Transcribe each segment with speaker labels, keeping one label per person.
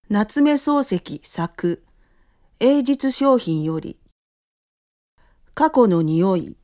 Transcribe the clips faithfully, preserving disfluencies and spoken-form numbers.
Speaker 1: 夏目漱石作英実商品より過去の匂い。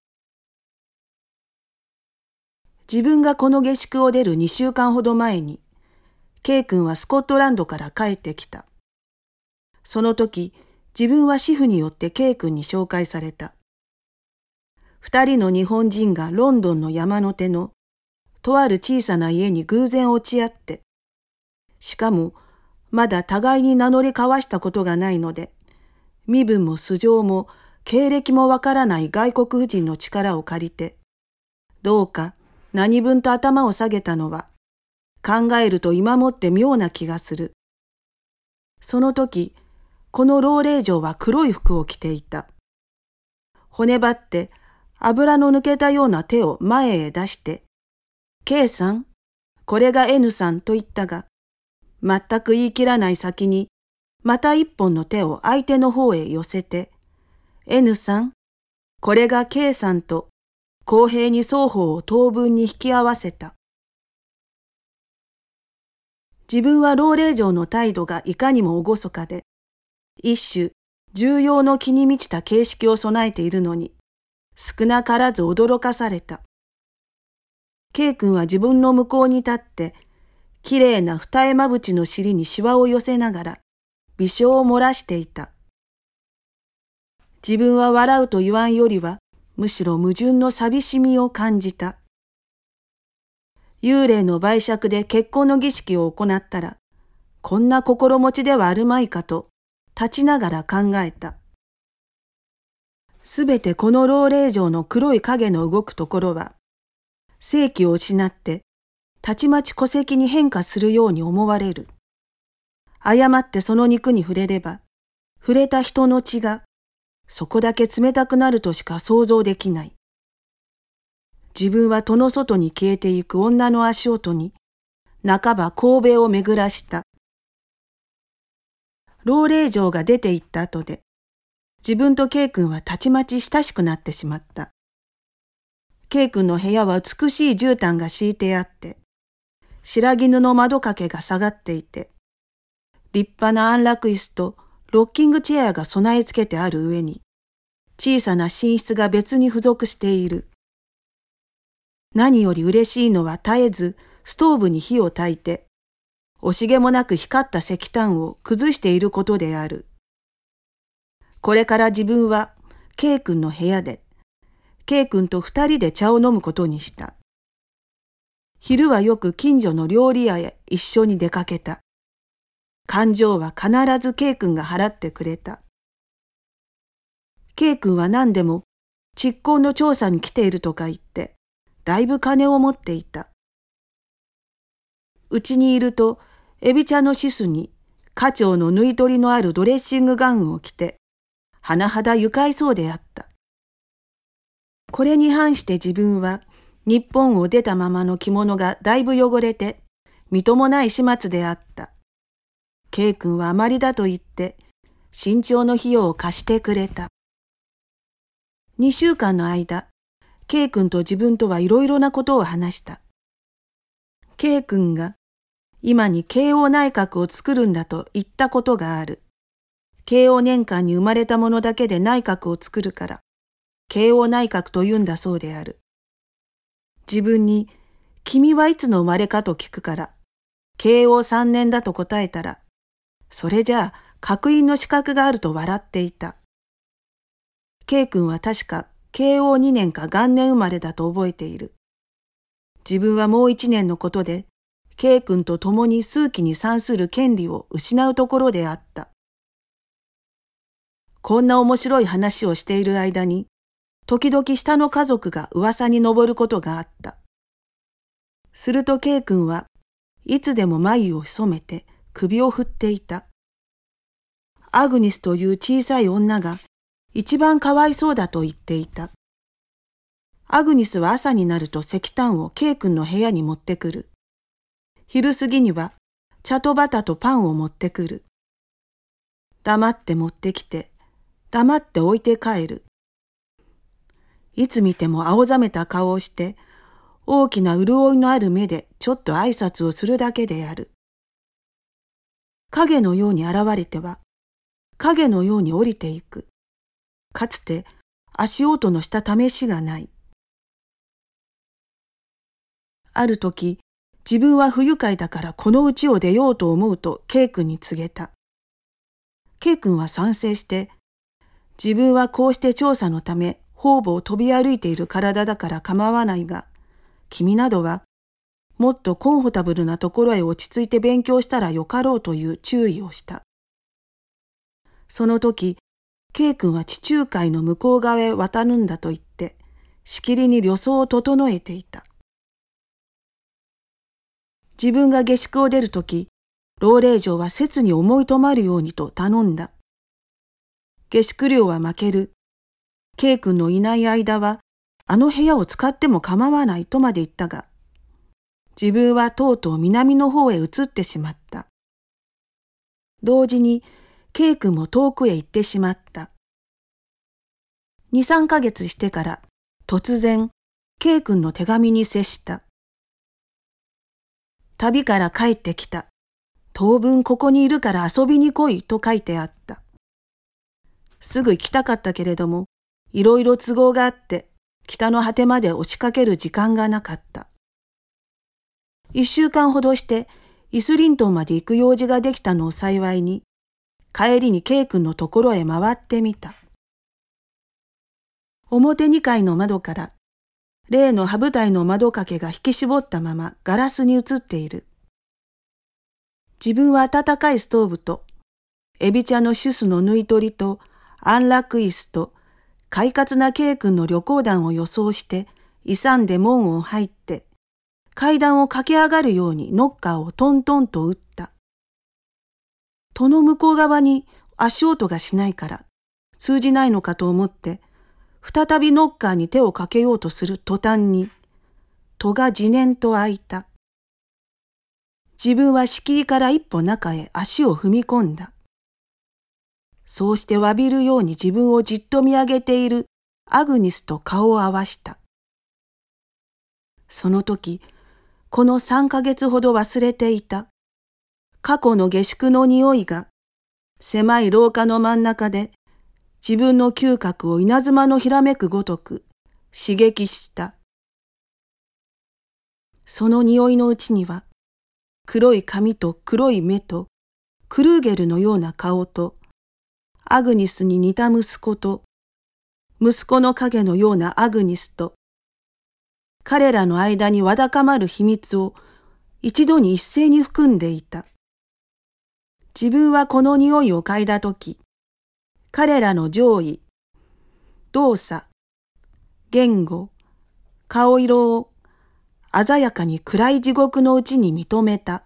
Speaker 1: 自分がこの下宿を出るにしゅうかんほど前に K 君はスコットランドから帰ってきた。その時自分はシフによって K 君に紹介された。二人の日本人がロンドンの山の手のとある小さな家に偶然落ち合って、しかもまだ互いに名乗り交わしたことがないので、身分も素性も経歴もわからない外国人の力を借りて、どうか何分と頭を下げたのは、考えると今もって妙な気がする。その時、この老霊嬢は黒い服を着ていた。骨張って油の抜けたような手を前へ出して、K さん、これが N さんと言ったが、全く言い切らない先に、また一本の手を相手の方へ寄せて、N さん、これが K さんと、公平に双方を等分に引き合わせた。自分は老霊嬢の態度がいかにも厳かで、一種重要の気に満ちた形式を備えているのに、少なからず驚かされた。K 君は自分の向こうに立って、きれいな二重まぶちの尻にシワを寄せながら、微笑を漏らしていた。自分は笑うと言わんよりは、むしろ矛盾の寂しみを感じた。幽霊の媒酌で結婚の儀式を行ったら、こんな心持ちではあるまいかと、立ちながら考えた。すべてこの老霊嬢の黒い影の動くところは、生気を失って、たちまち戸籍に変化するように思われる。誤ってその肉に触れれば、触れた人の血が、そこだけ冷たくなるとしか想像できない。自分は戸の外に消えてゆく女の足音に、半ば神戸を巡らした。老霊嬢が出て行った後で、自分と K 君はたちまち親しくなってしまった。K 君の部屋は美しい絨毯が敷いてあって、白絹の窓掛けが下がっていて、立派な安楽椅子とロッキングチェアが備え付けてある上に、小さな寝室が別に付属している。何より嬉しいのは絶えずストーブに火を焚いて、惜しげもなく光った石炭を崩していることである。これから自分は K 君の部屋で、K 君と二人で茶を飲むことにした。昼はよく近所の料理屋へ一緒に出かけた。勘定は必ず K 君が払ってくれた。K 君は何でも蓄光の調査に来ているとか言って、だいぶ金を持っていた。うちにいると、エビ茶のシスに花鳥の縫い取りのあるドレッシングガウンを着て、甚だ愉快そうであった。これに反して自分は、日本を出たままの着物がだいぶ汚れて、みともない始末であった。K 君はあまりだと言って、新調の費用を貸してくれた。二週間の間、K 君と自分とはいろいろなことを話した。K 君が、今に慶応内閣を作るんだと言ったことがある。慶応年間に生まれた者だけで内閣を作るから、慶応内閣と言うんだそうである。自分に、君はいつの生まれかと聞くから、慶応さんねんだと答えたら、それじゃあ、閣員の資格があると笑っていた。K 君は確か、慶応にねんか元年生まれだと覚えている。自分はもういちねんのことで、K 君と共に数奇に産する権利を失うところであった。こんな面白い話をしている間に、時々下の家族が噂に上ることがあった。すると K 君はいつでも眉を潜めて首を振っていた。アグニスという小さい女が一番かわいそうだと言っていた。アグニスは朝になると石炭を K 君の部屋に持ってくる。昼過ぎには茶とバタとパンを持ってくる。黙って持ってきて、黙って置いて帰る。いつ見ても青ざめた顔をして、大きな潤いのある目でちょっと挨拶をするだけである。 影のように現れては、影のように降りていく。かつて足音のした試しがない。ある時、自分は不愉快だからこの家を出ようと思うと K 君に告げた。K 君は賛成して、自分はこうして調査のため方々を飛び歩いている体だから構わないが、君などはもっとコンフォタブルなところへ落ち着いて勉強したらよかろうという注意をした。その時、K 君は地中海の向こう側へ渡るんだと言って、しきりに旅装を整えていた。自分が下宿を出るとき、老令嬢は切に思い止まるようにと頼んだ。下宿料は負ける。K 君のいない間は、あの部屋を使っても構わないとまで言ったが、自分はとうとう南の方へ移ってしまった。同時に、K 君も遠くへ行ってしまった。二、三ヶ月してから、突然、K 君の手紙に接した。旅から帰ってきた。当分ここにいるから遊びに来いと書いてあった。すぐ行きたかったけれども、いろいろ都合があって、北の果てまで押しかける時間がなかった。一週間ほどして、イスリントンまで行く用事ができたのを幸いに、帰りに K 君のところへ回ってみた。表二階の窓から、例の羽舞台の窓掛けが引き絞ったままガラスに映っている。自分は温かいストーブと、エビ茶のシュスの縫い取りと、安楽椅子と、快活な K 君の旅行団を予想して、勇んで門を入って、階段を駆け上がるようにノッカーをトントンと打った。戸の向こう側に足音がしないから通じないのかと思って再びノッカーに手をかけようとする途端に戸がじねんと開いた。自分は敷居から一歩中へ足を踏み込んだ。そうして詫びるように自分をじっと見上げているアグニスと顔を合わした。その時、この三ヶ月ほど忘れていた過去の下宿の匂いが狭い廊下の真ん中で自分の嗅覚を稲妻のひらめくごとく刺激した。その匂いのうちには黒い髪と黒い目とクルーゲルのような顔とアグニスに似た息子と息子の影のようなアグニスと彼らの間にわだかまる秘密を一度に一斉に含んでいた。自分はこの匂いを嗅いだとき、彼らの上位、動作、言語、顔色を鮮やかに暗い地獄のうちに認めた。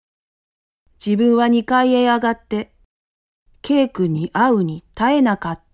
Speaker 1: 自分は二階へ上がって、K 君に会うに耐えなかった。